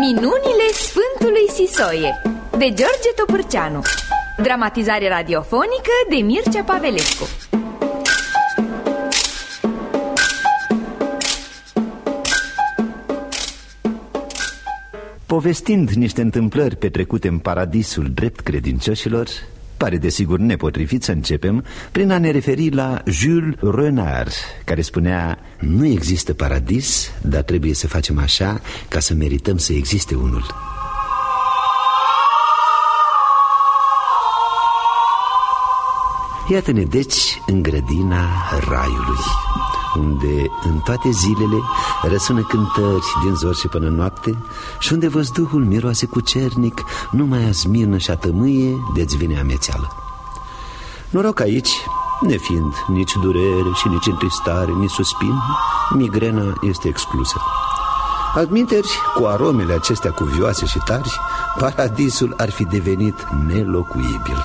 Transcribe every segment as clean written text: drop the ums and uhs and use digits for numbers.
Minunile Sfântului Sisoie de George Topârceanu. Dramatizare radiofonică de Mircea Pavelescu. Povestind niște întâmplări petrecute în paradisul drept credincioșilor, pare desigur nepotrivit să începem prin a ne referi la Jules Renard, care spunea: nu există paradis, dar trebuie să facem așa ca să merităm să existe unul. Iată-ne deci în grădina raiului, unde în toate zilele răsună cântări din zor și până noapte și unde văzduhul miroase cucernic numai a smirnă și a tămâie de-ți vine amețeală. Noroc aici, nefiind nici durere și nici întristare, nici suspin, migrena este exclusă. Altminteri, cu aromele acestea cuvioase și tari, paradisul ar fi devenit nelocuibil.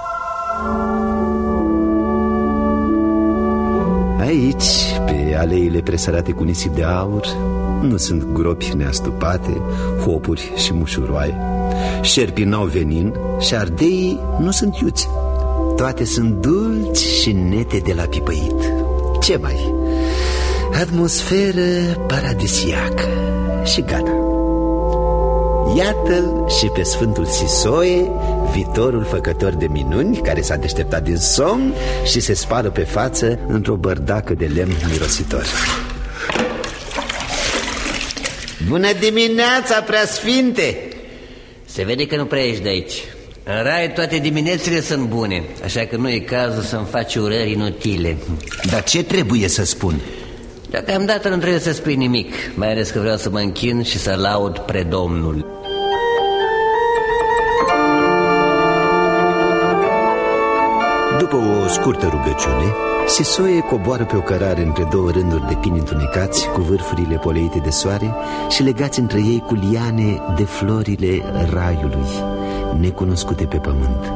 Aici, pe aleile presărate cu nisip de aur, nu sunt gropi neastupate, hopuri și mușuroaie. Șerpii n-au venin și ardeii nu sunt iuți. Toate sunt dulci și nete de la pipăit. Ce mai? Atmosferă paradisiacă și gata. Iată-l și pe Sfântul Sisoie, viitorul făcător de minuni, care s-a deșteptat din somn și se spală pe față într-o bărdacă de lemn mirositor. Bună dimineața, preasfinte! Se vede că nu prea ești de aici. În rai toate diminețile sunt bune, așa că nu e cazul să-mi faci urări inutile. Dar ce trebuie să spun? Deocamdată nu trebuie să spui nimic, mai ales că vreau să mă închin și să laud predomnul. După o scurtă rugăciune, Sisoie coboară pe o cărare între două rânduri de pini întunecați, cu vârfurile poleite de soare și legați între ei cu liane de florile raiului, necunoscute pe pământ.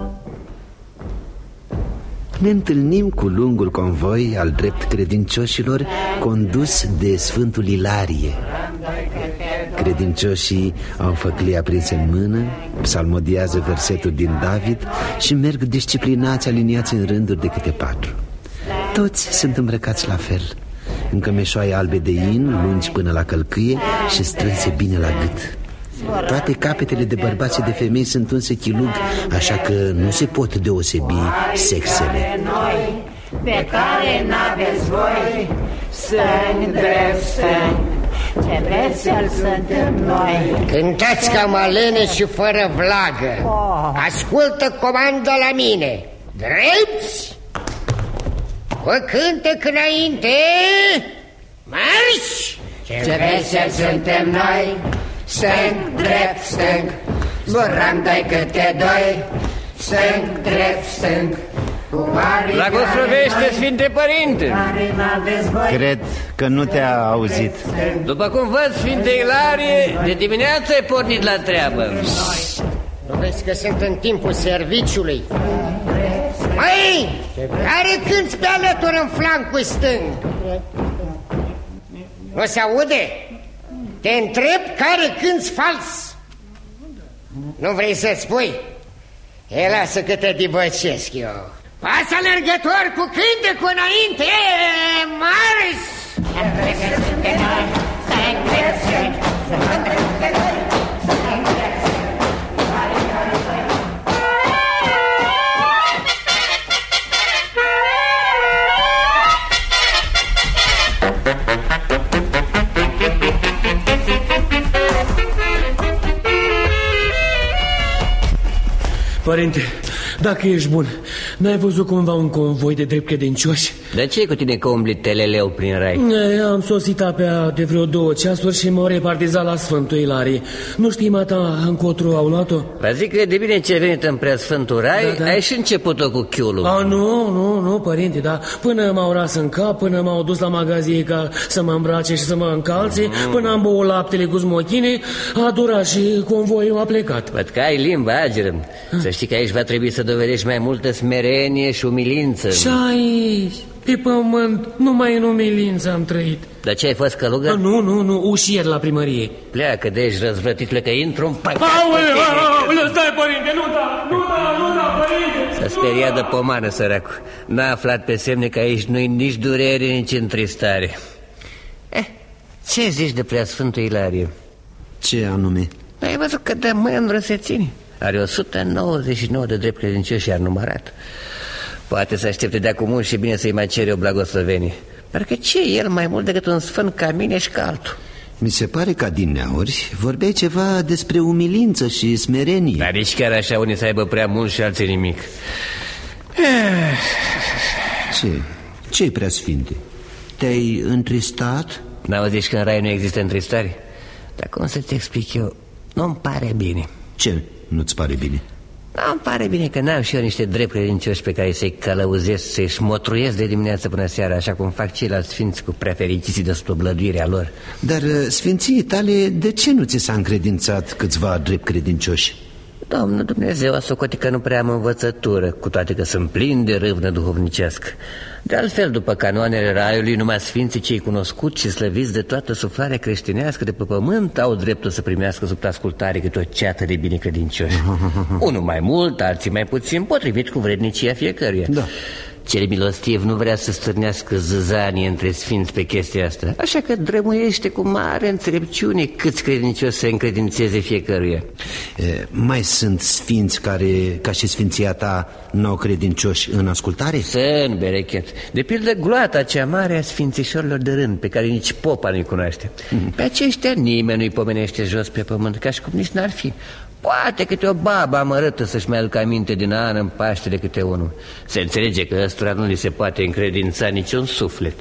Ne întâlnim cu lungul convoi al drept credincioșilor, condus de Sfântul Ilarie. Credincioșii au făclii aprinse în mână, psalmodiază versetul din David și merg disciplinați, aliniați în rânduri de câte 4. Toți sunt îmbrăcați la fel, în cămeșoaie albe de in, lungi până la călcâie și strânse bine la gât. Toate capetele de bărbați și de femei sunt unse chilug, așa că nu se pot deosebi sexele. Noi, pe care n-aveți voi, stâng drept stâng, ce vesel suntem noi. Cântați ca malene și fără vlagă. Ascultă comanda la mine. Drepți, cu cântec înainte, marș! Ce vesel suntem noi, stâng drept stâng, zburăm doi câte doi, stâng drept stâng. Blagoslăvește, Sfinte Părinte! Cred că nu te-a auzit. După cum văd, Sfinte Ilarie, de dimineață ai pornit la treabă. Nu vezi că sunt în timpul serviciului? Măi, care cânți pe alături în flancul stâng? Nu se aude? Te întreb care cânți fals. Nu vrei să spui? E, lasă că te divăcesc eu. Pas alergător cu cântecul înainte, marș! Părinte, dacă ești bun, n-ai văzut cumva un convoi de drept credincioși? De ce cu tine că umbli teleleu prin rai? Am sosit apea de vreo 2 ceasuri și m-au repartizat la Sfântul Ilarie. Nu știi, mata, încotro au luat-o? Vă zic că de bine ce ai venit în Preasfântul Rai, da. Ai și început-o cu chiulul. Nu, părinte, da. Până m-au ras în cap, până m-au dus la magazie ca să mă îmbrace și să mă încalțe, până am băut laptele cu smochine, a durat și convoiul a plecat. Văd că ai limba ageră. Să știi că aici va trebui să dovedești mai multă smerenie și umilință. Și aici... Pe pământ, numai în umilință am trăit. Dar ce ai fost călugăr? Nu, ușier la primărie. Pleacă de aici, răzvrătitule, că intru în păcat. Aoleu, stai, părinte, nu da, părinte. S-a speriat de pomană, săracu. N-a aflat pe semne că aici nu-i nici durere, nici întristare. Ce zici de preasfântul Ilarie? Ce anume? Ai văzut cât de mândră se ține? Are 199 de drept credincioși iar numărat. Poate să aștepte de acum mult și bine să-i mai cere o blagoslovenie. Parcă ce e el mai mult decât un sfânt ca mine și ca altul? Mi se pare că adineauri vorbeai ceva despre umilință și smerenie. Dar nici chiar așa unii să aibă prea mult și alții nimic. Ce-i preasfinte? Te-ai întristat? N-auziți că în rai nu există întristare? Dar cum să-ți explic eu? Nu-mi pare bine. Ce nu-ți pare bine? Nu-mi pare bine că n-am și eu niște drept credincioși pe care să-i călăuzesc, să-i șmotruiesc de dimineață până seara, așa cum fac ceilalți sfinți cu prea fericiții de stoblăduirea lor. Dar sfinții tale, de ce nu ți s-a încredințat câțiva drept credincioși? Domnul Dumnezeu a socotit că nu prea am învățătură, cu toate că sunt plin de râvnă duhovnicească. De altfel, după canoanele raiului, numai sfinții cei cunoscuți și slăviți de toată suflarea creștinească de pe pământ au dreptul să primească sub ascultare câte o ceată de binecredincioși. Unul mai mult, alții mai puțin, potrivit cu vrednicia fiecăruia. Da. Cel milostiv nu vrea să stârnească zăzanie între sfinți pe chestia asta, așa că drămuiește cu mare înțelepciune câți credincioși se încredințeze fiecăruia. Mai sunt sfinți care, ca și sfinția ta, n-au credincioși în ascultare? Sunt, berechet. De pildă gloata cea mare a sfințișorilor de rând, pe care nici popa nu-i cunoaște. Pe aceștia nimeni nu-i pomenește jos pe pământ, ca și cum nici n-ar fi. Poate câte o babă amărâtă să-și mai aducă aminte din an în Paștele câte unul. Se înțelege că ăstora nu li se poate încredința niciun suflet.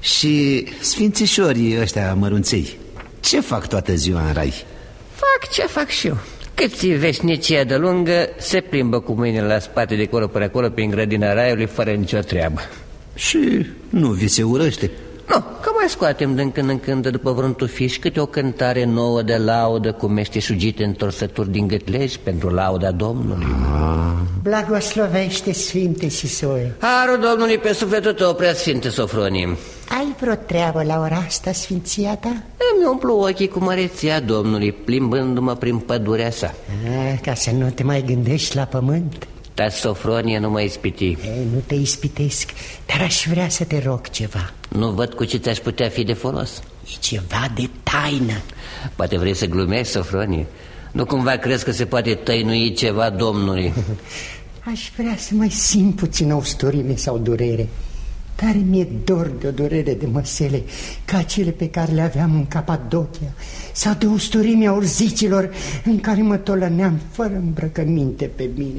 Și sfințișorii ăștia mărunței, ce fac toată ziua în rai? Fac ce fac și eu. Câți veșnicia de lungă se plimbă cu mâinile la spate de acolo până acolo prin grădina raiului fără nicio treabă. Și nu vi se urăște? Nu, că mai scoatem din când în când după vreun tufiș câte o cântare nouă de laudă cu meșteșugite întorsături din gâtleji pentru lauda Domnului. Blagoslovește, Sfinte Sisoie. Harul Domnului pe sufletul tău, prea Sfinte Sofronie. Ai vreo treabă la ora asta, sfinția ta? Îmi umplu ochii cu măreția Domnului, plimbându-mă prin pădurea sa. Ca să nu te mai gândești la pământ. Taci, Sofronie, nu mă ispiti. Nu te ispitesc, dar aș vrea să te rog ceva. Nu văd cu ce ți-aș putea fi de folos. E ceva de taină. Poate vrei să glumești, Sofronie? Nu cumva crezi că se poate tăinui ceva Domnului? Aș vrea să mai simt puțină usturime sau durere. Tare mi-e dor de o durere de măsele ca cele pe care le aveam în Capadocia, sau de usturimea urzicilor în care mă tolăneam fără îmbrăcăminte pe mine.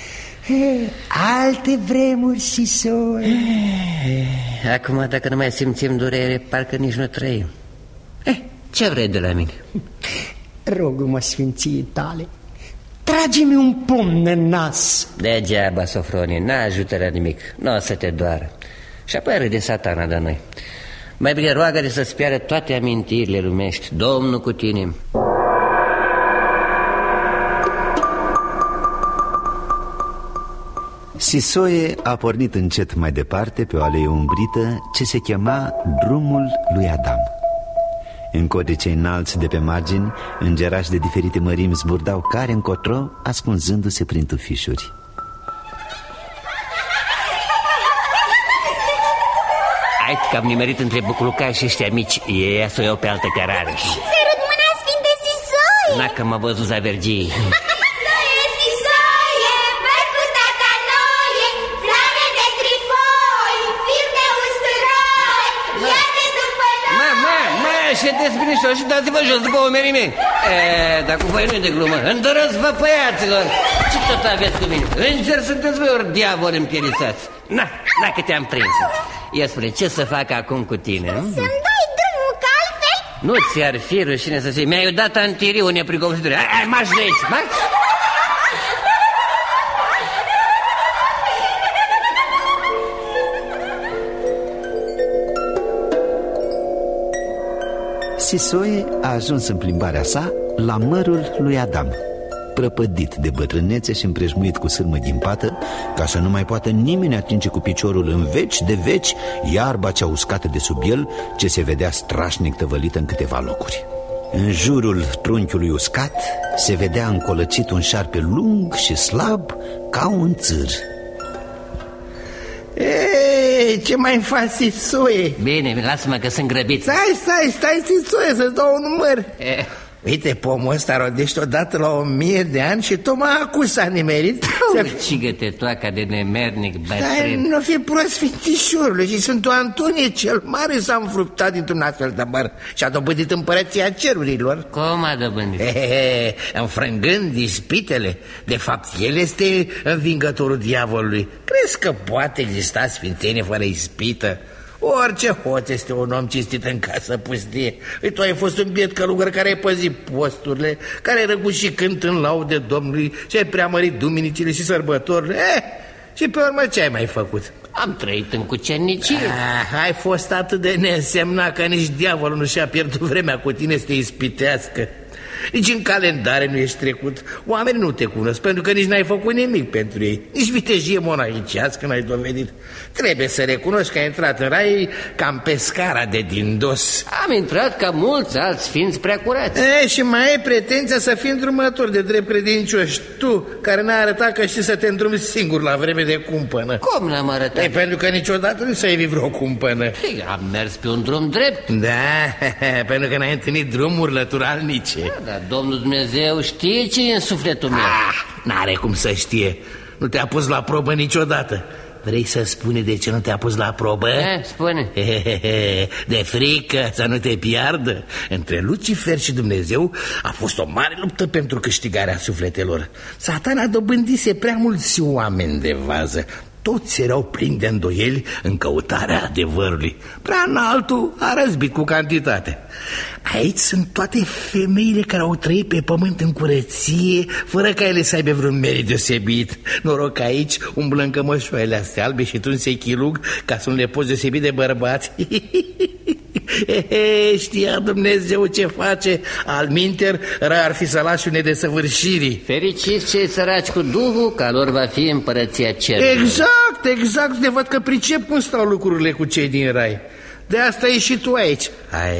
Alte vremuri, Sisoie. Acum, dacă nu mai simțim durere, parcă nici nu trăim. Ce vrei de la mine? Rog-mă, sfinții tale, trage-mi un pumn în nas. Degeaba, Sofronie, n-ajută la nimic. Nu o să te doară. Și apoi râde satana de noi. Mai bine roagă-te să-ți piară toate amintirile lumești. Domnul cu tine. Sisoie a pornit încet mai departe pe o alee umbrită ce se chema Drumul lui Adam. În codicei înalți de pe margini, îngerași de diferite mărimi zburdau care încotro, ascunzându-se prin tufișuri. Hai că am nimerit între buculucai și ăștia mici. Ei să o iau pe altă cărare. Sărut mâna, Sfinte Sisoie! N-a că m-a văzut zavergii. Ședeți binișor și dați-vă jos după umerii mei. Dar cu voi nu-i de glumă. Îndărăți-vă, băiaților. Ce tot aveți cu mine? Îngeri sunteți voi, ori diavoli împierițați. Na că te-am prins. Ia spune, ce să fac acum cu tine? Să-mi dai drumul, că altfel... Nu ți-ar fi rușine să fii. Mi-ai dat antiriu neprigopsituri. Hai, marș de aici, marș! Sisoie a ajuns în plimbarea sa la mărul lui Adam. prăpădit de bătrânețe și împrejmuit cu sârmă ghimpată, ca să nu mai poată nimeni atinge cu piciorul în veci de veci iarba cea uscată de sub el, ce se vedea strașnic tăvălită în câteva locuri. În jurul trunchiului uscat se vedea încolăcit un șarpe lung și slab ca un țâr. Ei, ce mai faci, Sisoie? Bine, lasă-mă că sunt grăbit. Stai, Sisoie, să-ți dau un număr. Uite, pomul ăsta rodește odată la 1000 de ani și tocmai acum s-a nimerit. Cigă-te toaca de nemernic bătrân. Dar nu fi prost, Sfințișorule, și Sfântul Antonie cel Mare s-a înfruptat dintr-un astfel de măr și a dobândit împărăția cerurilor. Cum a dobândit? Înfrângând ispitele. De fapt, el este învingătorul diavolului. Crezi că poate exista sfințenie fără ispită? Orice hoț este un om cinstit în casă pustie. Tu ai fost un biet călugăr care ai păzit posturile, care ai răgușit cânt în laude Domnului și ai preamărit duminicile și sărbătorile. Și pe urmă ce ai mai făcut? Am trăit în cucernicie. Ai fost atât de neînsemnat că nici diavolul nu și-a pierdut vremea cu tine să te ispitească. Nici în calendare nu ești trecut. Oamenii nu te cunosc pentru că nici n-ai făcut nimic pentru ei. Nici vitejie monahicească n-ai dovedit. Trebuie să recunoști că ai intrat în rai cam pe scara de dindos. Am intrat ca mulți alți sfinți preacurați. Și mai ai pretenția să fii îndrumător de drept credincioși. Tu, care n-ai arătat că știi să te îndrumi singur la vreme de cumpănă. Cum n-am arătat? Pentru că niciodată nu s-ai evit vreo cumpănă. Am mers pe un drum drept. Da, pentru că n-ai întâlnit drumuri lăturalnice. Dar Domnul Dumnezeu știe ce e în sufletul meu. N-are cum să știe. Nu te-a pus la probă niciodată. Vrei să spune de ce nu te-a pus la probă? Spune. De frică să nu te piardă. Între Lucifer și Dumnezeu a fost o mare luptă pentru câștigarea sufletelor. Satana dobândise prea mulți oameni de vază. Toți erau plini de îndoieli în căutarea adevărului. Prea înaltul a răzbit cu cantitate. Aici sunt toate femeile care au trăit pe pământ în curăție, fără ca ele să aibă vreun merit deosebit. Noroc că aici umblă în cămășoarele astea albe și tu în sechilug, ca să nu le poți deosebi de bărbați. Știa Dumnezeu ce face. Alminter, rău ar fi să lași unei desăvârșirii. Fericiți cei săraci cu Duhul, că lor va fi împărăția cerului. Exact, te văd că pricep cum stau lucrurile cu cei din rai. De asta e și tu aici.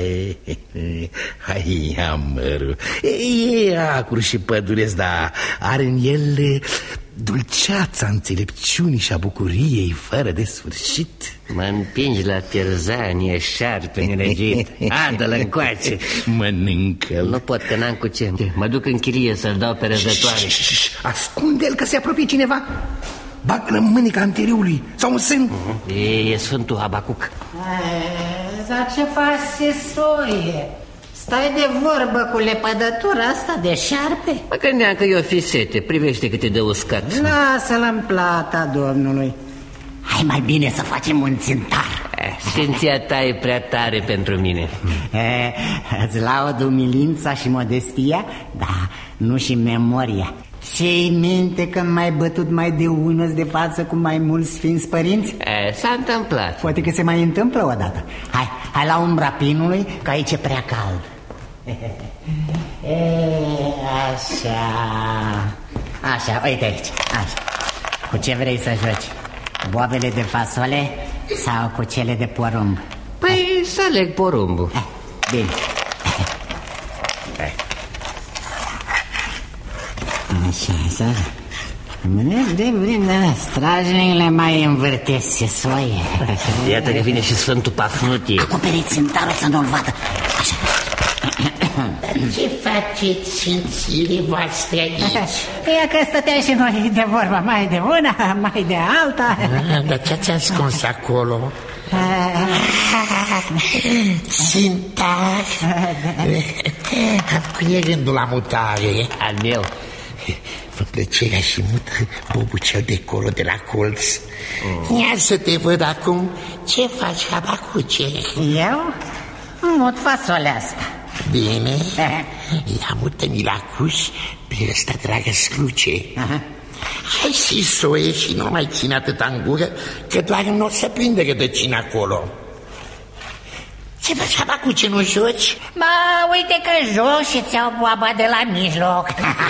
Hai, amărul. E acru și păduresc, dar are în el dulceața înțelepciunii și a bucuriei fără de sfârșit. Mă împingi la pierzanie, șarpe nelegit. Adă-l încoace. Mănâncă-l. Nu pot, că n-am cu ce. Mă duc în chirie să-l dau pe răzătoare. Ascunde-l că se apropie cineva. Bagă-l în mânica anteriorului sau în sân. E Sfântul Habacuc. Dar ce faci, Sisoie? Stai de vorbă cu lepădătura asta de șarpe? Mă gândeam că eu fi sete. Privește cât e de uscat. Lasă-l în plata Domnului. Hai mai bine să facem un țintar. Sfinția ta e prea tare pentru mine. Îți laud umilința și modestia, dar nu și memoria. Ți-ai minte când m-ai bătut mai de unul de față cu mai mulți sfinți părinți? S-a întâmplat. Poate că se mai întâmplă odată. Hai la umbra pinului, că aici e prea cald. Așa, uite aici. Așa. Cu ce vrei să joci? Boabele de fasole sau cu cele de porumb? Păi să aleg porumbul. Bine. Așa. Strajnicile mai învârtesc, Sisoie. Iată că vine și Sfântul Pafnutie. Acoperiți țintarul să nu-l vadă. Așa. Ce faceți, sfințile voastre aici? E că stăteai și noi de vorba, mai de una, mai de alta. Dar ce ați ascuns acolo? Țintar. Cu e gândul la mutare? Al meu. Fă plăcerea și mută bobul cel de colo de la colț. Ia să te văd acum. Ce faci, Habacuce? Eu? Mut fasolea asta. Bine. Ia mută-mi la cuș pe ăsta, dragă scluce. Hai, Sisoie, și nu mai ține atâta în gură, că doar nu o să prinde rădăcina acolo. Ce faci, Habacuc, ce nu joci? Ba, uite că joc și ți-au boaba de la mijloc.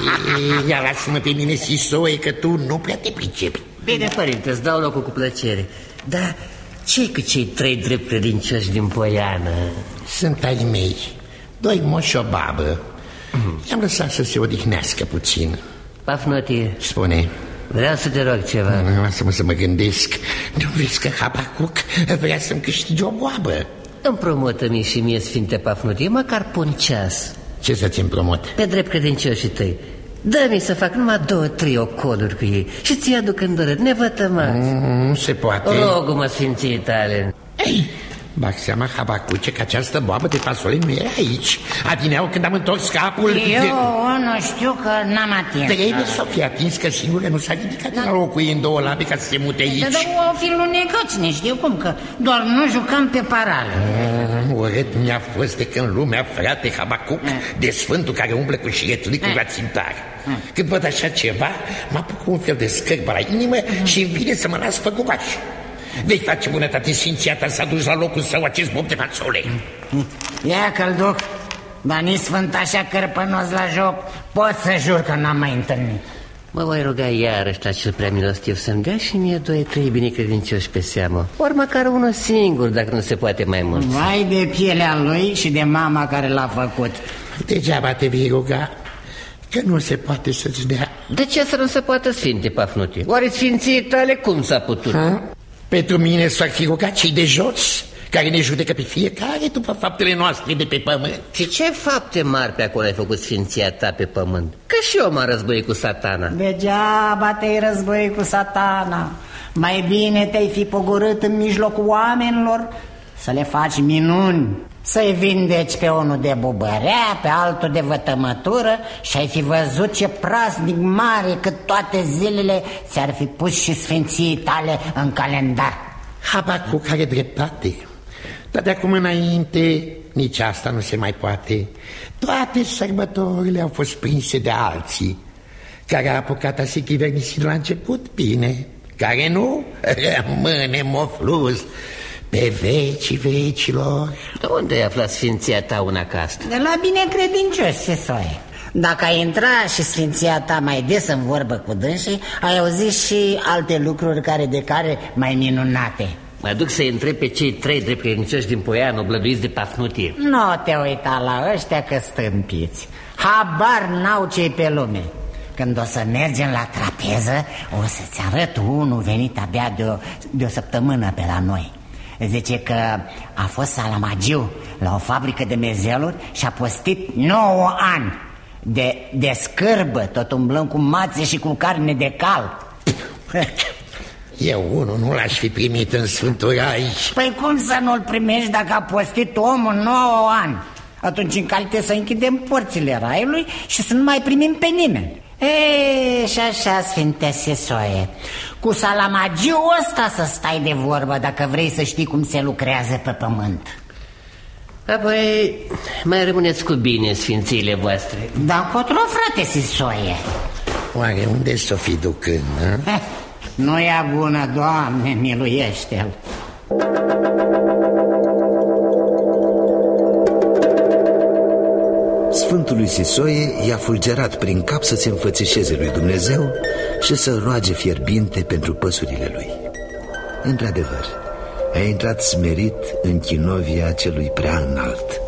Ia lasă-mă pe mine, Sisoie, că tu nu prea te pricepi. Bine, părinte, îți dau locul cu plăcere. Dar ce-i cu cei 3 drept credincioși din Poiană? Sunt ai mei, 2 moși și o babă. I-am lăsat să se odihnească puțin. Pafnotie, Spune. vreau să te rog ceva. Lasă-mă să mă gândesc. Nu vezi că Habacuc vrea să-mi câștige o boabă? Împromută-mi și mie, Sfinte Pafnotie, măcar pe un ceas. Ce să-ți împrumut? Pe drept credincioșii tăi. Dă-mi să fac numai 2-3 ocoluri cu ei și ți-i aduc îndurări nevătămați. Nu se poate. Rogă-mă, Sfinții tale. Ei, bag seama, Habacuce, că această boabă de fasole nu era aici. Adineau când am întors capul. Eu nu știu că n-am atins. Trebuie să o fi atins, că singură nu s-a ridicat de la locul ei în 2 labe ca să se mute aici. Dar o fi lunecat, cine știu cum, că doar nu jucam pe parală. Urât mi-a fost de când lumea, frate Habacuc, de sfântul care umblă cu șiretlicul la țintar. Când văd așa ceva, mă apuc un fel de scârbă la inimă și îmi vine să mă las făcubaș. Vei face bunătate Sfinția ta să aduci la locul său acest bob de fasole. Ia că-l duc, dar nici sfânt așa cărpănos la joc. Pot să jur că n-am mai întâlnit. Mă voi ruga iarăși la cel prea milostiv să-mi dea și mie 2-3 binecredincioși pe seamă. Ori măcar unul singur, dacă nu se poate mai mult. Vai de pielea lui și de mama care l-a făcut. Degeaba te vei ruga, că nu se poate să-ți dea. De ce să nu se poată, Sfinte Pafnutie? Oare Sfinții tale cum s-a putut? Pentru mine s-ar fi rugat cei de jos, care ne judecă pe fiecare după faptele noastre de pe pământ. Și ce fapte mari pe acolo ai făcut, Sfinția ta, pe pământ? Că și eu m-am războit cu Satana. Degeaba te-ai războit cu Satana. Mai bine te-ai fi pogorât în mijlocul oamenilor să le faci minuni, să-i vindeci pe unul de bubărea, pe altul de vătămătură și ai fi văzut ce praznic mare cât toate zilele ți-ar fi pus și sfinții tale în calendar. Habacuc are dreptate, dar de acum înainte nici asta nu se mai poate. Toate sărbătorile au fost prinse de alții, care a apucat a se chivernisi la început bine, care nu rămâne mofluz pe vecii vecilor. De unde ai aflat, Sfinția ta, una ca asta? De la binecredincioși, Sisoie. Dacă ai intrat și sfinția ta mai des în vorbă cu dânsii, ai auzit și alte lucruri care mai minunate. Mă duc să-i întreb pe cei 3 drept credincioși din Poiană, oblăduiți de Pafnutie. Nu te uita la ăștia că stâmpiți. Habar n-au cei pe lume. Când o să mergem la trapeză, o să-ți arăt unul venit abia de o săptămână pe la noi. Zice că a fost salamagiu la o fabrică de mezeluri și a postit 9 ani de scârbă, tot umblând cu mațe și cu carne de cal. Eu unul nu l-aș fi primit în Sfântul Rai. Păi cum să nu-l primești dacă a postit omul 9 ani? Atunci în calitate să închidem porțile raiului și să nu mai primim pe nimeni. Și așa, Sfinte Sisoie, cu salamagiul ăsta să stai de vorbă dacă vrei să știi cum se lucrează pe pământ. Apoi mai rămâneți cu bine, sfințiile voastre. Dar încotro, frate Sisoie? Oare unde s-o fi ducând, a? Nu e bună, Doamne, miluiește-l. Sfântului Sisoie i-a fulgerat prin cap să se înfățișeze lui Dumnezeu și să roage fierbinte pentru păsurile lui. Într-adevăr, a intrat smerit în chinovia celui prea înalt.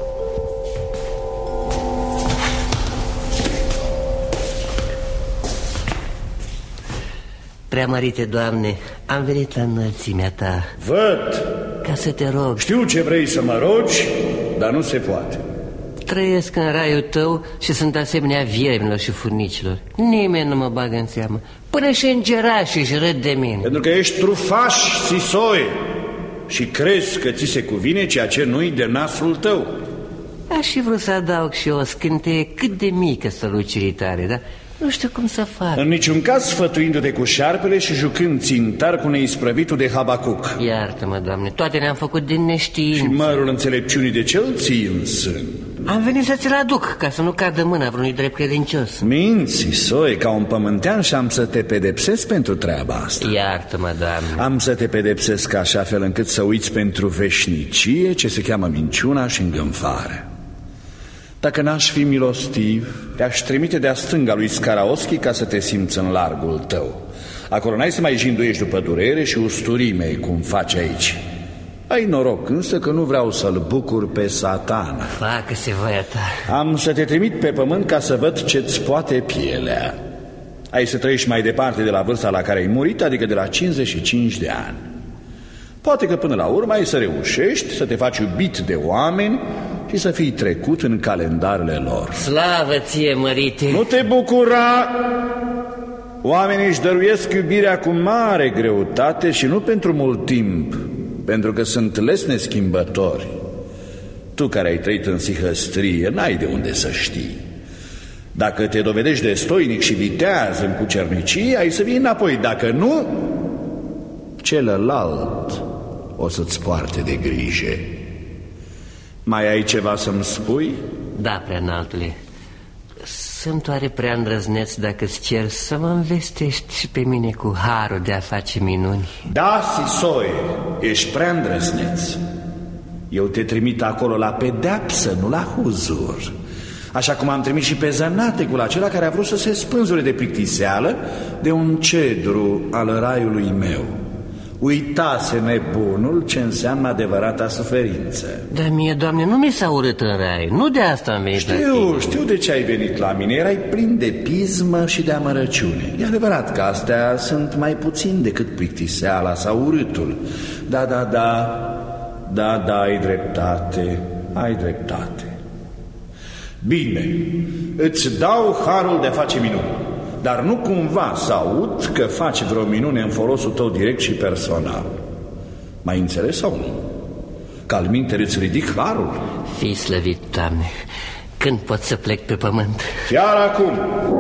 Preamărite Doamne, am venit la înălțimea ta. Văd. Ca să te rog. Știu ce vrei să mă rogi, dar nu se poate. Trăiesc în raiul tău și sunt asemenea viermilor și furnicilor. Nimeni nu mă bagă în seamă. Până și îngerașii își râd de mine. Pentru că ești trufaș, Sisoie, și crezi că ți se cuvine ceea ce nu-i de nasul tău. Aș fi vrut să adaug și eu o scânteie cât de mică strălucirii tare, dar nu știu cum să fac. În niciun caz sfătuindu-te cu șarpele și jucând țintar cu neisprăvitul de Habacuc. Iartă-mă, Doamne, toate ne-am făcut din neștiință. Și mărul înțelepciunii de ce îl ții în sân? Am venit să ți-l aduc, ca să nu cadă mâna vreunui drept credincios. Minți, Sisoi, ca un pământean și am să te pedepsesc pentru treaba asta. Iartă-mă, Doamne. Am să te pedepsesc așa fel încât să uiți pentru veșnicie ce se cheamă minciuna și îngânfare. Dacă n-aș fi milostiv, te-aș trimite de-a stânga lui Scaraoschi ca să te simți în largul tău. Acolo n-ai să mai jinduiești după durere și usturii mei, cum faci aici. Ai noroc însă că nu vreau să-l bucur pe Satana. Facă-se voia ta. Am să te trimit pe pământ ca să văd ce-ți poate pielea. Ai să trăiești mai departe de la vârsta la care ai murit, adică de la 55 de ani. Poate că până la urmă ai să reușești să te faci iubit de oameni și să fii trecut în calendarele lor. Slavă ție, mărite! Nu te bucura! Oamenii își dăruiesc iubirea cu mare greutate și nu pentru mult timp, pentru că sunt lesne schimbători. Tu care ai trăit în sihăstrie, n-ai de unde să știi. Dacă te dovedești de stoinic și viteaz în cucernicie, ai să vii înapoi. Dacă nu, celălalt o să-ți poarte de grijă. Mai ai ceva să-mi spui? Da, preanaltule. Sunt oare prea îndrăzneț dacă îți cer să mă învestești și pe mine cu harul de a face minuni? Da, Sisoie, ești prea îndrăzneț. Eu te trimit acolo la pedeapsă, nu la huzur. Așa cum am trimis și pe Zănatecul acela care a vrut să se spânzure de plictiseală de un cedru al raiului meu. Uitase nebunul ce înseamnă adevărata suferință. Dar mie, Doamne, nu mi s-a urât în rai. Nu de asta am venit. Știu de ce ai venit la mine. Erai plin de pismă și de amărăciune. E adevărat că astea sunt mai puțin decât plictiseala sau urâtul. Da, ai dreptate. Bine, îți dau harul de a face minuni, dar nu cumva să aud că faci vreo minune în folosul tău direct și personal. M-ai înțeles sau nu? Că alminteri îți ridic harul? Fii slăvit, Doamne. Când pot să plec pe pământ? Chiar acum.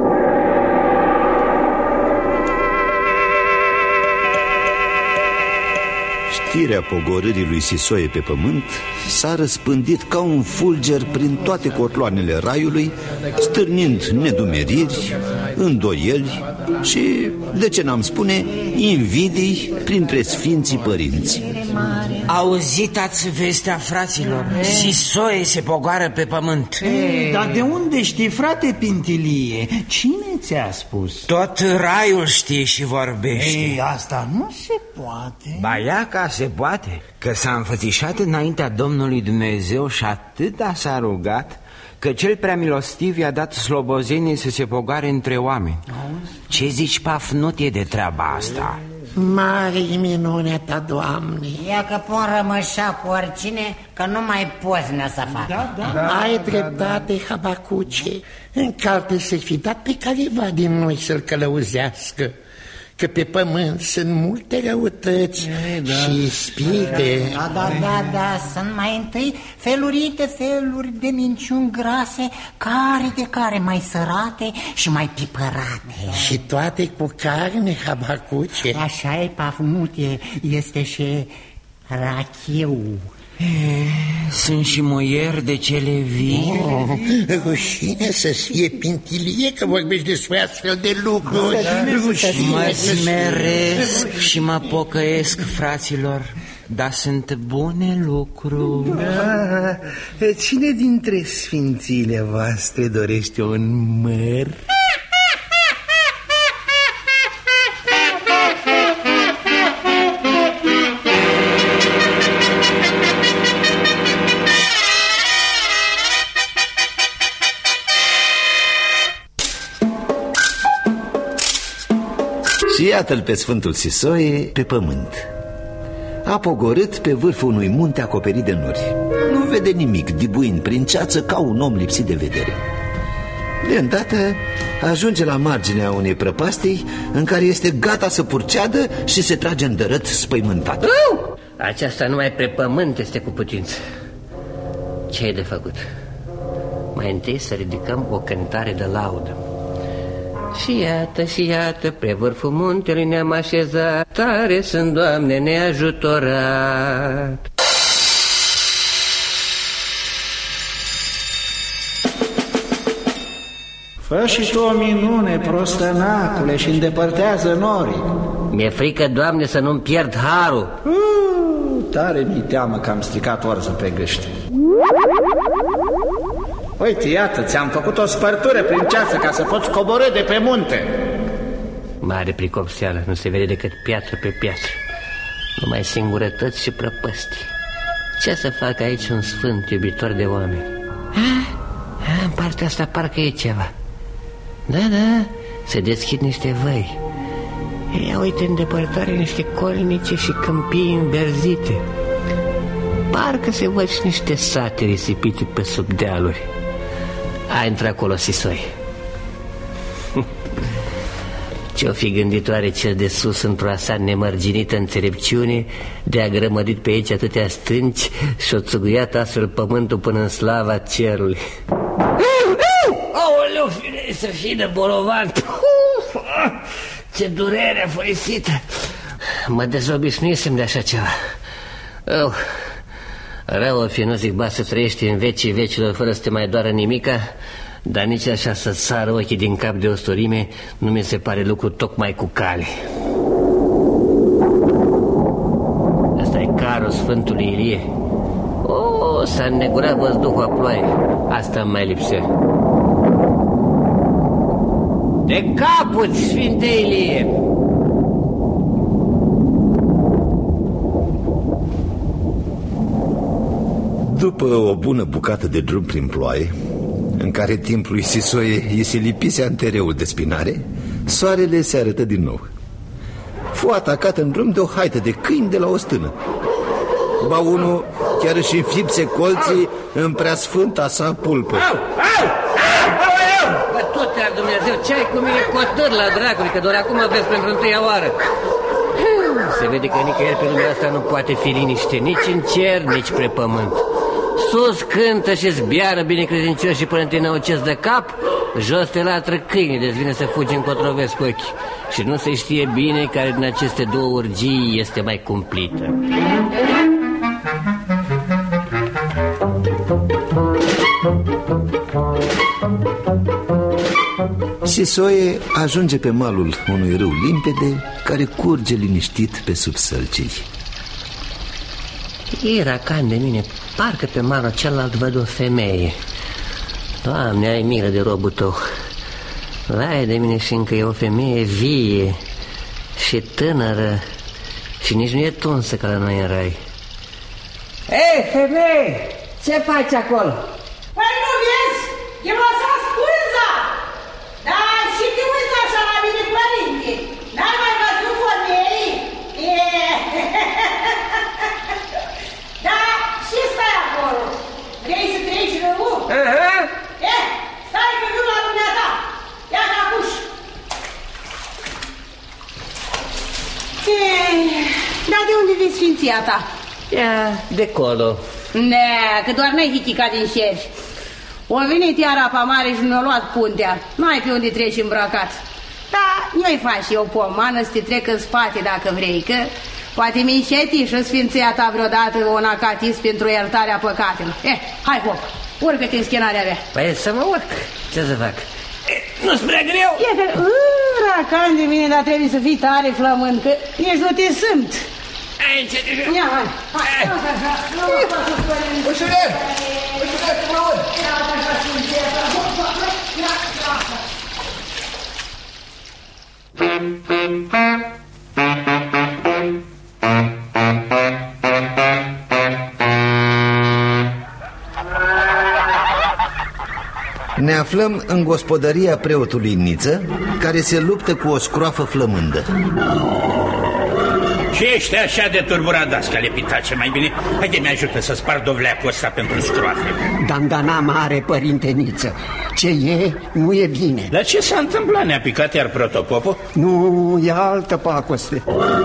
Știrea pogorârii lui Sisoie pe pământ s-a răspândit ca un fulger prin toate cotloanele raiului, stârnind nedumeriri, îndoieli și, de ce n-am spune, invidii printre sfinții părinți. Auzit-ați vestea, fraților? Sisoie se pogoară pe pământ. Dar de unde știi, frate Pintilie? Cine ți-a spus? Tot raiul știe și vorbește. Ei, asta nu se poate. Ba ia ca se poate, că s-a înfățișat înaintea Domnului Dumnezeu și atâta s-a rugat că cel prea milostiv i-a dat slobozenie să se pogoare între oameni. Ce zici, Pafnutie, de treaba asta? Mare-i minunea ta, Doamne. Ia că pun rămășa cu oricine, că nu mai poți să fac. Ai dreptate, Habacuce. În carte să fi dat pe careva din noi să-l călăuzească, că pe pământ sunt multe răutăți și ispite. Da, sunt mai întâi feluri de minciuni grase, care de care mai sărate și mai pipărate. Și toate cu carne, Habacuce. Așa e, Pafnutie, este și rachiu. Sunt și muieri de cele vii. Rușine să-ți fie, Pintilie, că vorbești despre astfel de lucruri. Mă smeresc și mă pocăiesc, fraților, dar sunt bune lucruri. Cine dintre sfințiile voastre dorește un măr? Și iată-l pe Sfântul Sisoie pe pământ. A pogorât pe vârful unui munte acoperit de nori. Nu vede nimic, dibuind prin ceață ca un om lipsit de vedere. De îndată ajunge la marginea unei prăpastii în care este gata să purceadă și se trage în dărât spăimântat. Aceasta numai pe pământ este cu putință. Ce e de făcut? Mai întâi să ridicăm o cântare de laudă. Și iată, pe vârful muntelui ne-am așezat, tare sunt, Doamne, neajutorat. Fă și tu o minune, prostănacule, și îndepărtează norii. Mi-e frică, Doamne, să nu-mi pierd harul. Tare mi-i teamă că am stricat orzul pe gâște. Uite, iată, ți-am făcut o spărtură prin ceață ca să poți coborî de pe munte. Mare pricopseală, nu se vede decât piatră pe piatră. Numai singurătăți și prăpăstii. Ce să fac aici un sfânt iubitor de oameni? În partea asta parcă e ceva. Da, se deschid niște văi. Ia uite în depărtare niște colnice și câmpii înverzite. Parcă se văd și niște sate risipite pe sub dealuri. A intrat acolo, Sisoi. Ce-o fi gânditoare cel de sus într-o asa nemărginită înțelepciune de a grămădit pe aici atâtea stânci și-o țuguiat astfel pământul până în slava cerului. Aoleu, să fii de bolovan! Ce durere fărisită! Mă dezobișnuisem de așa ceva. Rău o fi, nu zic, ba, să trăiești în vecii vecilor fără să te mai doară nimica, dar nici așa să sară ochii din cap de ostorime nu mi se pare lucru tocmai cu cale. Asta e carul Sfântului Ilie. S-a înnegurat văzduhul a ploaie. Asta îmi mai lipsea. De caput, Sfinte Ilie! După o bună bucată de drum prin ploaie, în care timpul lui Sisoie îi se lipise antereul de spinare, soarele se arătă din nou. Fu atacat în drum de o haită de câini de la o stână. Ba unul chiar își înfipse colții în preasfânta sa pulpă. Bă, tot te-ar Dumnezeu, ce-ai cu mine cotăr la dracului, că doar acum vezi pentru întâia oară. Se vede că nicăieri pe lumea asta nu poate fi liniște, nici în cer, nici pe pământ. Sus cântă și zbiară binecredincioși până te năucesc de cap, jos te latră câinii, deci vine să fugi încotro vezi cu ochii. Și nu se știe bine care din aceste două urgii este mai cumplită. Sisoie ajunge pe malul unui râu limpede care curge liniștit pe sub sălcii. Era can de mine, parcă pe malul celălalt văd o femeie. Doamne, ai milă de robul tău. Vai de mine, și încă e o femeie vie și tânără și nici nu e tunsă ca la noi în rai. Ei, femeie, ce faci acolo? Păi nu vezi? E lăsat spânza! Da, și te uiți așa la mine, părinte. N-ai mai văzut femei? Da, și stai acolo. Vrei să treci râul? Stai că viu la dumneata. Ia capuș. Dar de unde vezi sfinția ta? Ia, de colo. Ne, că doar n-ai hichicat din șerpi. O venit iar apa mare și mi-a luat puntea. N-ai pe unde treci îmbrăcat. Da, nu-i faci eu pomană să te trec în spate dacă vrei, că poate mi-i șetișă sfinția ta vreodată un acatis pentru iertarea păcatelor. Hai, hop, urcă-te în schenarea mea. Păi să mă urc, ce să fac? Nu-s prea greu? E că, racan de mine, dar trebuie să fii tare flămând, că nici nu te sunt. Ia, hai. Ușurel, cum mă urc. Ne aflăm în gospodăria preotului Niță, care se luptă cu o scroafă flămândă. Ce ești așa de turburat, dascale Pitace? Mai bine, haide, mi-ajută să spar dovleacul ăsta pentru scroafe. Dandana mare, părinte Niță. Ce e, nu e bine. Dar ce s-a întâmplat? Ne-a picat iar protopopul? Nu, e altă pacoste.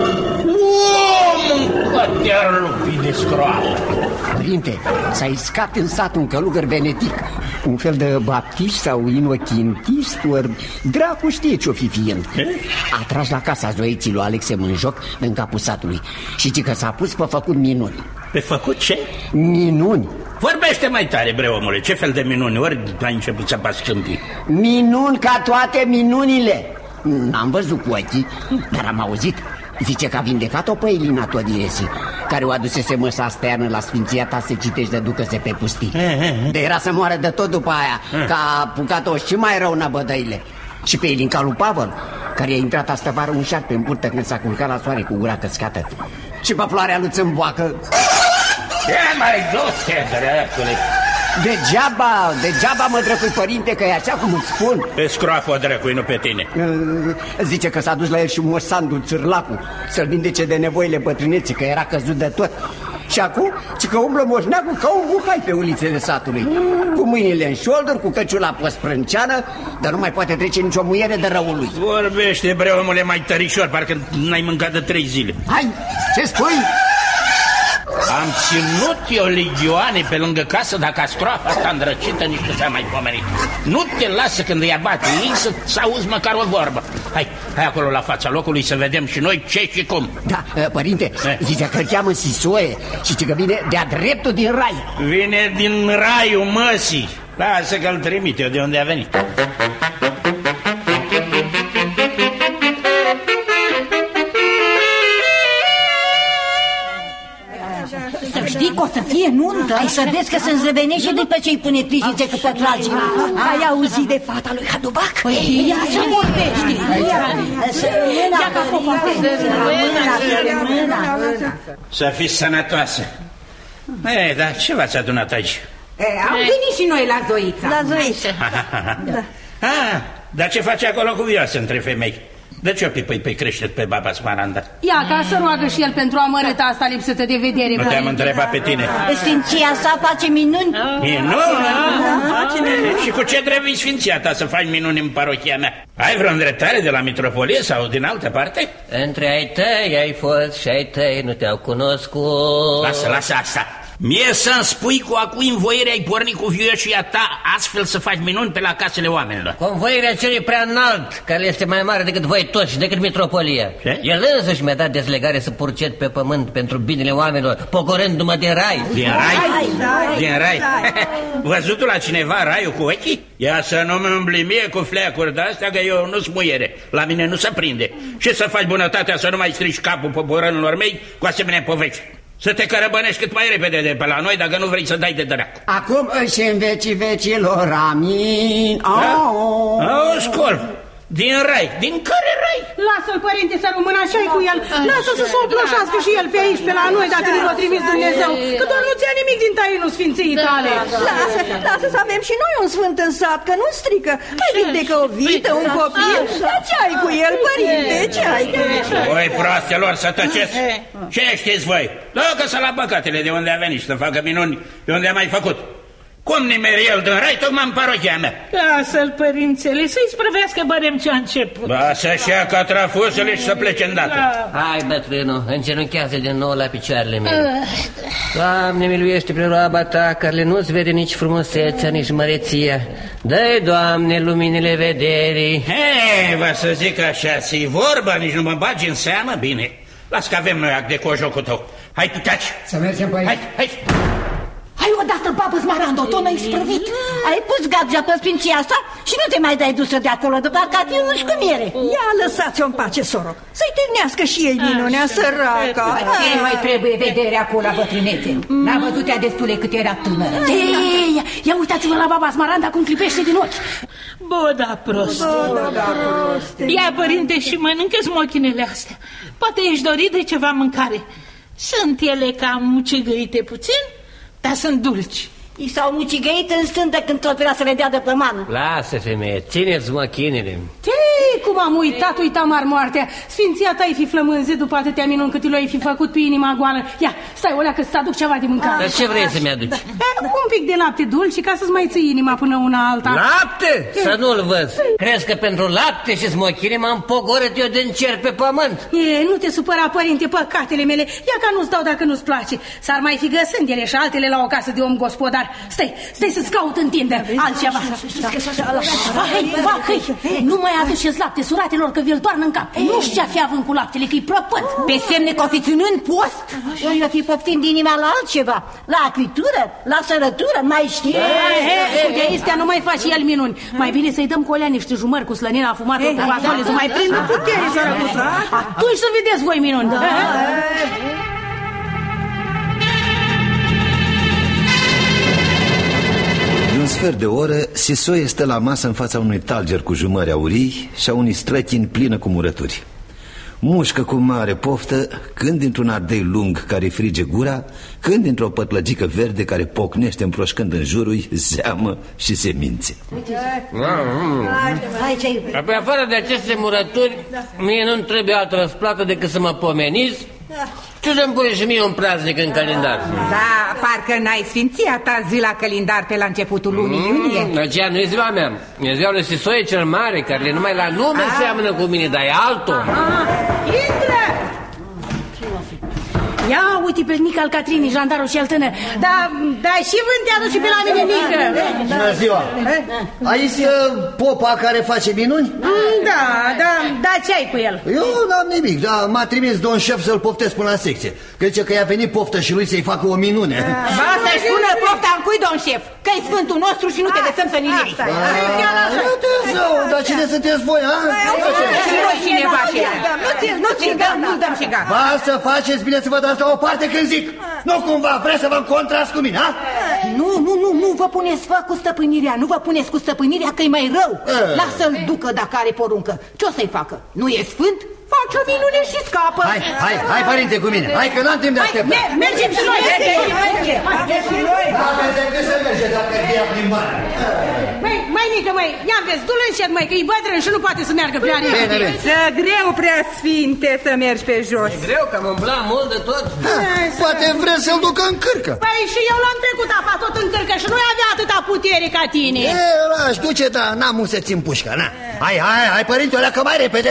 Mâncat iar lupi de scroafă. Părinte, s-a iscat în sat un călugăr venetic, un fel de baptist sau inochintist, ori dracu știe ce-o fi fiind. A tras la casa zoiții lui Alexe Mânjoc în capul satului și ci că s-a pus pe făcut minuni. Pe făcut ce? Minuni. Vorbește mai tare, bre omule, ce fel de minuni? Ori ai început să bați câmpii? Minuni ca toate minunile. N-am văzut cu ochii, dar am auzit. Zice că a vindecat-o pe Elina Todiresi, care o adusese măsa steană la sfinția ta să citești de ducă-se pe pustii. De era să moară de tot după aia, că a apucat-o și mai rău năbădăile. Și pe Elinca lui Pavel, care i-a intrat astă vară un șarpe în burtă când s-a culcat la soare cu gura căscată. Și pe floarea lui Țâmboacă. Ce mai jos, dracule? Degeaba mă drăcui, părinte, că e așa cum îți spun. Pe scroafă, drăcui, nu pe tine. Zice că s-a dus la el și Mosandu Țârlacu să-l vindece de nevoile bătrâneții, că era căzut de tot. Și acum, ci că umblă moșneacul ca un buhai pe ulițele satului, cu mâinile în șolduri, cu căciula pe sprânceană, dar nu mai poate trece nicio muiere de răul lui. Vorbește, bre omule, mai tărișor, parcă n-ai mâncat de 3 zile. Hai, ce spui? Am ținut eu legioane pe lângă casă, dacă ascroafa asta îndrăcită nici nu s-a mai pomenit. Nu te lasă când îi abate ei să auzi măcar o vorbă. Hai acolo la fața locului să vedem și noi ce și cum. Da, părinte, zicea că îl cheamă Sisoie și că vine de-a dreptul din rai. Vine din raiul măsii. Lasă că-l trimit eu de unde a venit. Știi că o să fie nuntă? Ai să vezi că se-mi zăvenește după ce-i pune trijițe cu pătragi. Ai auzit de fata lui Hadubac? Ia să vorbești. Să fii sănătoasă. Dar ce v-ați adunat aici? Am venit și noi la Zoița. La Zoița. Dar ce face acolo cu vioasă între femei? De ce o pipăi pe creștet pe baba Smaranda? Ia ca să roagă și el pentru amărâta asta lipsătă de vedere. Nu te-am întrebat pe tine. Sfinția sa face minuni. Minuni? Și cu ce trebuie sfinția ta să faci minuni în parochia mea? Ai vreo îndreptare de la mitropolie sau din altă parte? Între ai tăi ai fost și ai tăi nu te-au cunoscut. Lasă asta. Mie să-mi spui cu a cui învoire ai pornit cu vioșia ta astfel să faci minuni pe la casele oamenilor. Convoirea celui prea înalt, care este mai mare decât voi toți și decât mitropolia. Ce? El însuși mi-a dat dezlegare să purcet pe pământ pentru binele oamenilor, pogorându-mă din rai. Din rai? Din rai? Văzutul la cineva raiul cu ochii? Ia să nu mă îmbli mie cu fleacuri de-astea, că eu nu-s muiere. La mine nu se prinde. Și să faci bunătatea să nu mai strici capul poporânilor mei cu asemenea povești. Să te cărăbănești cât mai repede de pe la noi, dacă nu vrei să dai de dracu. Acum și în vecii vecilor, amin. Scol, din rai. Din care rai? Lasă-l, părinte, să rămână așa-i cu el. Lasă să se oploșească și el pe aici, pe la noi, dacă nu l-a trimis Dumnezeu. Că doar nu ți-a nimic din tainul sfinției tale. Lasă să avem și noi un sfânt în sat, că nu strică. Mai vindecă o vită, un copil. Dar ce ai cu el, părinte? Ce ai cu el? Voi, proastelor, să tăceți. Ce știți voi? Dacă să la păcatele de unde a venit și să facă minuni de unde a mai făcut. Cum nimeri el din rai, tocmai în parochia mea? Lasă-l, părințele, să-i sprăvească bărem ce a început. Să-și ia catrafusele și să plece îndată. Hai, bătrânul, îngenunchează din nou la picioarele mele. Doamne, miluiește prin roaba ta, care nu-ți vede nici frumusețea, nici măreția. Dă-i, Doamne, luminile vederii. Vă să zic așa, ți-i vorba, nici nu mă bagi în seamă? Bine, las că avem noi act de cojocul tău. Hai, tu taci. Să mergem pe aici. Hai. Hai odată, babă Smarando, tu n-ai sprăvit. Ai pus gagea pe sfinția asta și nu te mai dai dusă de acolo, de parcă a nu și cu miere. Ia, lăsați-o în pace, soro. Să-i târnească și ei minunea, săraca. Ce mai trebuie vedere acolo, bătrânețe? N-a văzut ea destule cât era tânără. Ia uitați-vă la baba Smaranda cum clipește din ochi. Boda proste. Ia, părinte, și mănâncă smochinele astea. Poate ești dorit de ceva mâncare. Sunt ele cam mucigăite puțin, dar sunt dulci. I s-au mucigăit în stândă când tot vrea să le dea de pămană. Lasă, femeie, țineți mochinele. Cum am uita marmoartea. Sfinția ta-i fi flămânzit după atâtea minuni cât l-ai fi făcut pe inima goală. Ia, stai, olea, că să-ți aduc ceva de mâncare. Dar ce vrei să-mi aduci? Un pic de lapte dulci ca să-ți mai ții inima până una alta. Lapte? Să nu-l văd. Crezi că pentru lapte și smochine m-am pogorât eu din cer pe pământ? Nu te supăra, părinte, păcatele mele. Ia ca nu-ți dau dacă nu-ți place. S-ar mai fi găsândele și altele la o casă de om gospodar. Stai să-ți caut în tindă altceva. Hai, nu mai aduceți lapte. lapte suratelor că vi-l toarnă în cap. Nu știu ce-a fi având cu laptele, că-i prăpăt. Pe semne că o fi ținând post. Eu fi poftim din inima la altceva. La acritură, la sărătură, mai știi? De astea nu mai faci el minuni. Mai bine să-i dăm cu alea niște jumări cu slănina afumată cu fasole, să mai prindă putere, sărăcuță. Atunci să vedeți voi minuni. De un sfert de oră, Sisoie stă la masă în fața unui talger cu jumări aurii și a unui străchini plină cu murături. Mușcă cu mare poftă, când dintr-un ardei lung care frige gura, când dintr-o pătlăgică verde care pocnește împroșcând în jurul zeamă și semințe. Apoi, afară de aceste murături, mie nu-mi trebuie altă răsplată decât să mă pomeniți. Ce să-mi pune și mie un praznic în calendar? Da, parcă n-ai sfinția ta zi la calendar pe la începutul lunii iunie. Aceea nu e ziua mea, e ziua lui Sisoie cel Mare, care numai la nume seamănă cu mine, dar e altul. Intră! Ia uite pe Nica al Catrinii, jandarul cel tânăr. Da, și vânt te aduce pe la mine, Nică. Bună ziua! Aici e popa care face minuni? Da, ce-ai cu el? Eu n-am nimic, dar m-a trimis domn șef să-l poftesc până la secție. Că zice că i-a venit poftă și lui să-i facă o minune. Ba, să-și pună pofta în cui, domn șef, că-i sfântul nostru și nu te lăsăm să nimic. Dar cine sunteți voi, ha? Și noi cineva și nu-ți dăm și gata. Ba, să faceți bine să vă dați la o parte când zic. Nu cumva vreți să vă contrați cu mine, ha? Nu vă puneți cu stăpânirea, nu vă puneți cu stăpânirea că e mai rău. Lasă-l ducă dacă are poruncă. Ce o să-i facă? Nu e sfânt? Face o minune și scapă. Hai, părinte, cu mine. Hai că n-am timp de așteptat. Mergem și noi. Să mergeți dacă fie plimbare. Mai Nică, ia vezi, du-l încet, că e bătrân și nu poate să meargă prea repede. Să greu, prea sfinte, să mergi pe jos. E greu, că am umblat mult de tot. Poate vreți să-l ducă în cârcă. Păi și eu l-am trecut apa tot în cârcă și nu avea atâta putere ca tine. Lași, duce, dar n-am un să țin pușca, na. Hai, părinte, o leacă mai repede.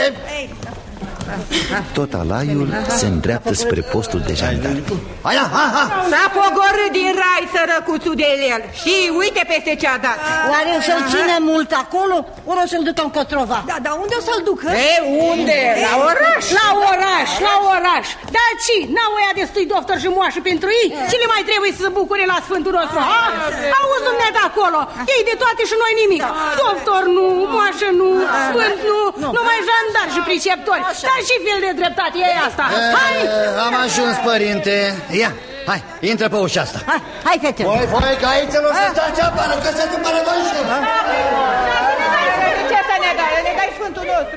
Tot alaiul se îndreaptă spre postul de jandarmi. S-a pogorât din rai sărăcuțul de el și uite peste ce a dat. Oare o să-l țină mult acolo, ori o să-l ducă în Cotrova? Dar unde o să-l ducă? Unde? La oraș. La oraș. Dar ce? N-au ăia destui doctor și moașă pentru ei? Ce le mai trebuie să se bucure la sfântul nostru? Auzi, dumneata acolo, ei de toate și noi nimic. Doctor nu, moașă nu, sfânt nu, numai jandar și priceptori. Dar și fel de dreptate e asta. Hai! Am ajuns, părinte. Ia, hai, intră pe ușa asta. Hai, fete. Voi, că aici nu se stați afară, că se cumpără domn șef. Ce să ne dai sfântul nostru?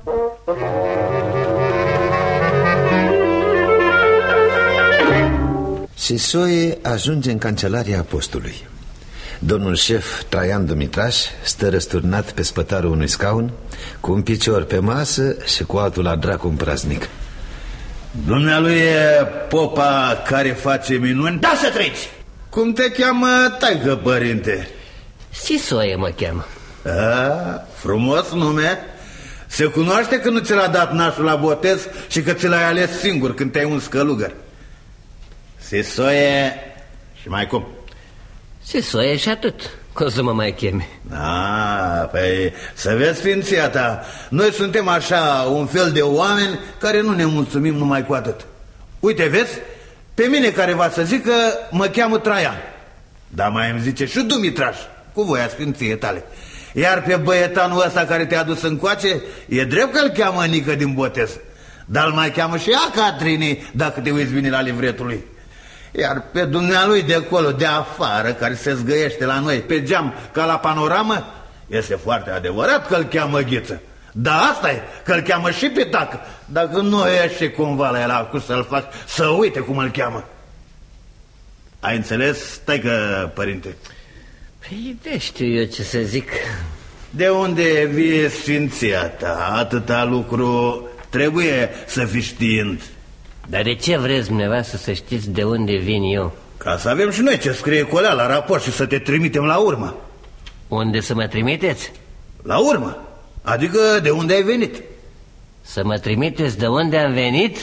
Sisoie ajunge în cancelaria apostului. Domnul șef Traian Dumitraș stă răsturnat pe spătarul unui scaun, cu un picior pe masă și cu altul la dracu în praznic. Dumnealui e popa care face minuni? Da, să treci! Cum te cheamă, taică, părinte? Sisoie mă cheamă. Frumos nume. Se cunoaște că nu ți l-a dat nașul la botez și că ți l-ai ales singur când te-ai uns călugăr. Sisoie și mai cum? Sisoie și atât, că o să mă mai cheme. Păi să vezi, sfinția ta, noi suntem așa un fel de oameni care nu ne mulțumim numai cu atât. Uite, vezi, pe mine care va să zică mă cheamă Traian, dar mai îmi zice și Dumitraș, cu voia sfinției tale. Iar pe băietanul ăsta care te-a dus încoace, e drept că îl cheamă Nică din botez, dar îl mai cheamă și ea Catrinii, dacă te uiți bine la livretul lui. Iar pe dumnealui de acolo, de afară, care se zgăiește la noi pe geam ca la panoramă, este foarte adevărat că îl cheamă Ghiță. Dar asta e, că îl cheamă și pe tacă. Dacă nu ieși cumva la el acum să-l fac să uite cum îl cheamă. Ai înțeles, taică, părinte? Păi, de știu eu ce să zic. De unde vie sfinția ta? Atâta lucru trebuie să fii știind. Dar de ce vreți dumneavoastră să știți de unde vin eu? Ca să avem și noi ce scrie colea la raport și să te trimitem la urmă. Unde să mă trimiteți? La urmă, adică de unde ai venit. Să mă trimiteți de unde am venit?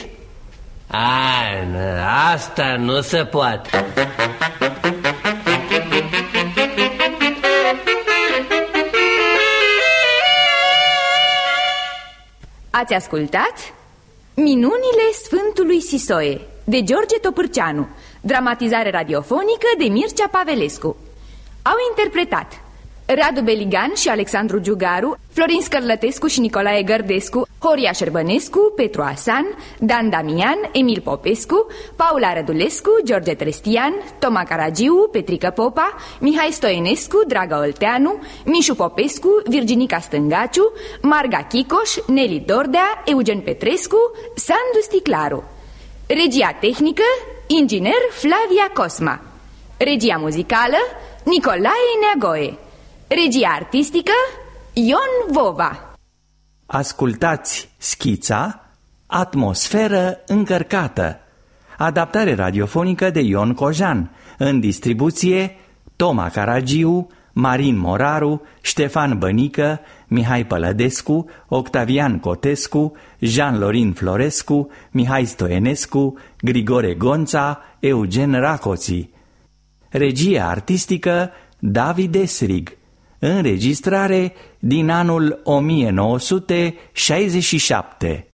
Asta nu se poate. Ați ascultat Minunile Sfântului Sisoie de George Topârceanu, dramatizare radiofonică de Mircea Pavelescu. Au interpretat Radu Beligan și Alexandru Giugaru, Florin Scărlătescu și Nicolae Gărdescu, Horia Șerbănescu, Petru Asan, Dan Damian, Emil Popescu, Paula Rădulescu, George Trestian, Toma Caragiu, Petrică Popa, Mihai Stoenescu, Draga Olteanu, Mișu Popescu, Virginica Stângaciu, Marga Chicoș, Neli Dordea, Eugen Petrescu, Sandu Sticlaru. Regia tehnică, inginer Flavia Cosma. Regia muzicală, Nicolae Neagoe. Regia artistică, Ion Vova. Ascultați Schița, Atmosferă încărcată. Adaptare radiofonică de Ion Cojan. În distribuție Toma Caragiu, Marin Moraru, Ștefan Bănică, Mihai Pălădescu, Octavian Cotescu, Jean-Lorin Florescu, Mihai Stoenescu, Grigore Gonța, Eugen Racoții. Regia artistică David Esrig. Înregistrare din anul 1967.